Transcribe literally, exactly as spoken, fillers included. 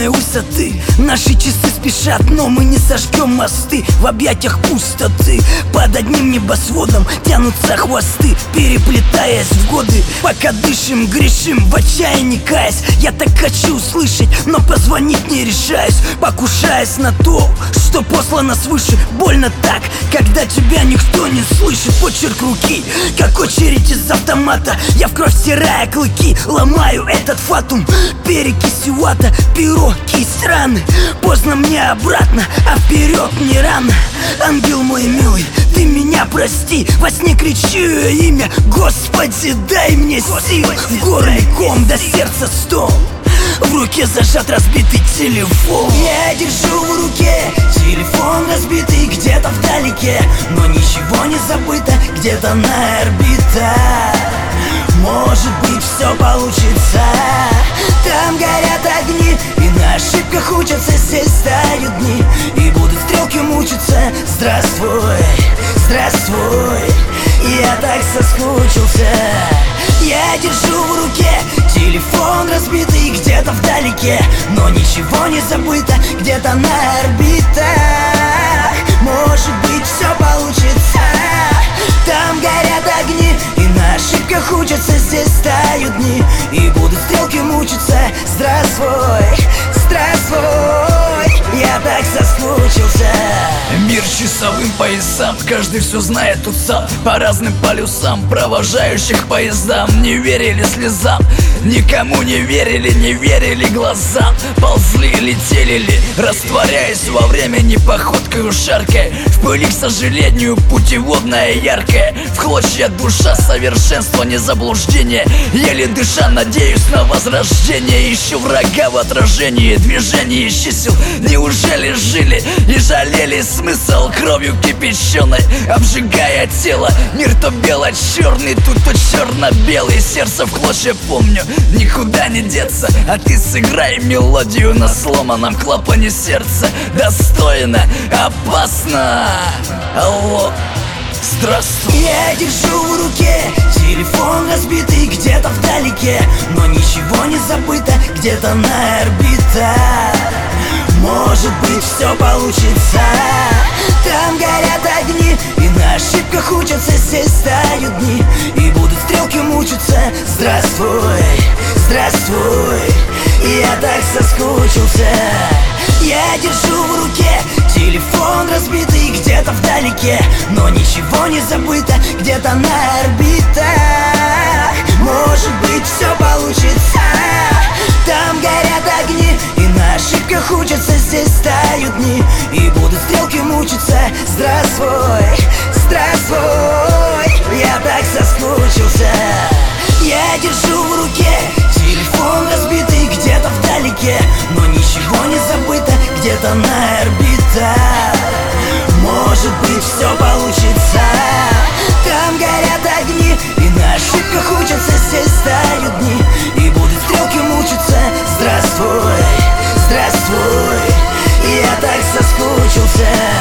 бездонной высоты. Наши часы спешат, но мы не сожгем мосты. В объятиях пустоты под одним небосводом тянутся хвосты, переплетаясь в годы. Пока дышим, грешим, в отчаянии каясь. Я так хочу услышать, но позвонить не решаюсь, покушаясь на то, что послано свыше. Больно так, когда тебя никто не слышит. Почерк руки, как очередь из автомата. Я в кровь стирая клыки, ломаю этот фатум перекисью вата, перо, кисть, раны. Поздно мне обратно, а вперед не рано. Ангел мой милый, ты меня прости. Во сне кричу ее имя: Господи, дай мне сил. В горле ком, до сердца стон, в руке зажат разбитый телефон. Я держу в руке телефон разбитый где-то вдалеке, но ничего не забыто где-то на орбитах. Может быть, все получится. Там горят огни, и на ошибках учатся. Здесь тают дни, и будут стрелки мучиться. Здравствуй, здравствуй, я так соскучился. Я держу в руке телефон разбитый где-то вдалеке, но ничего не забыто где-то на орбитах. Может быть, все получится. Там горят огни, и на ошибках учатся. Здесь тают дни, и будут стрелки мучиться. Здравствуй, здравствуй, я так соскучился. Мир часовым поясам, каждый все знает тут сам. По разным полюсам провожающих поездам не верили слезам, никому не верили, не верили глазам. Ползли, летели ли, растворяясь во времени походкой шаркой. В пыли, к сожалению, путеводная яркая. В клочья душа, совершенство, не заблуждение. Еле дыша, надеюсь на возрождение. Ищу врага в отражении движений чисел. Неужели жили и жалели смысл кровью кипяченой, обжигая тело? Мир то бело-черный, тут то черно-белый. Сердце в клочья помню, никуда не деться. А ты сыграй мелодию на сломанном клапане сердца. Достойно, опасно. Алло, здравствуй. Я держу в руке телефон разбитый где-то вдалеке, но ничего не забыто где-то на орбитах. Может быть, все получится. Там горят огни, и на ошибках учатся. Здесь тают дни, и будут стрелки мучиться. Здравствуй, здравствуй, я так соскучился. Я держу в руке телефон разбитый где-то вдалеке, но ничего не забыто где-то на орбитах. Может быть, все получится. Там горят огни, и на ошибках учатся. Здесь тают дни, и будут стрелки мучиться. Здравствуй, здравствуй, я так соскучился. Я держу в руке телефон разбитый где-то вдалеке, но ничего не забыто где-то на орбитах. Может быть, все получится. Там горят огни, и на ошибках учатся. Здесь тают дни, и будут стрелки мучиться. Здравствуй, здравствуй, я так соскучился.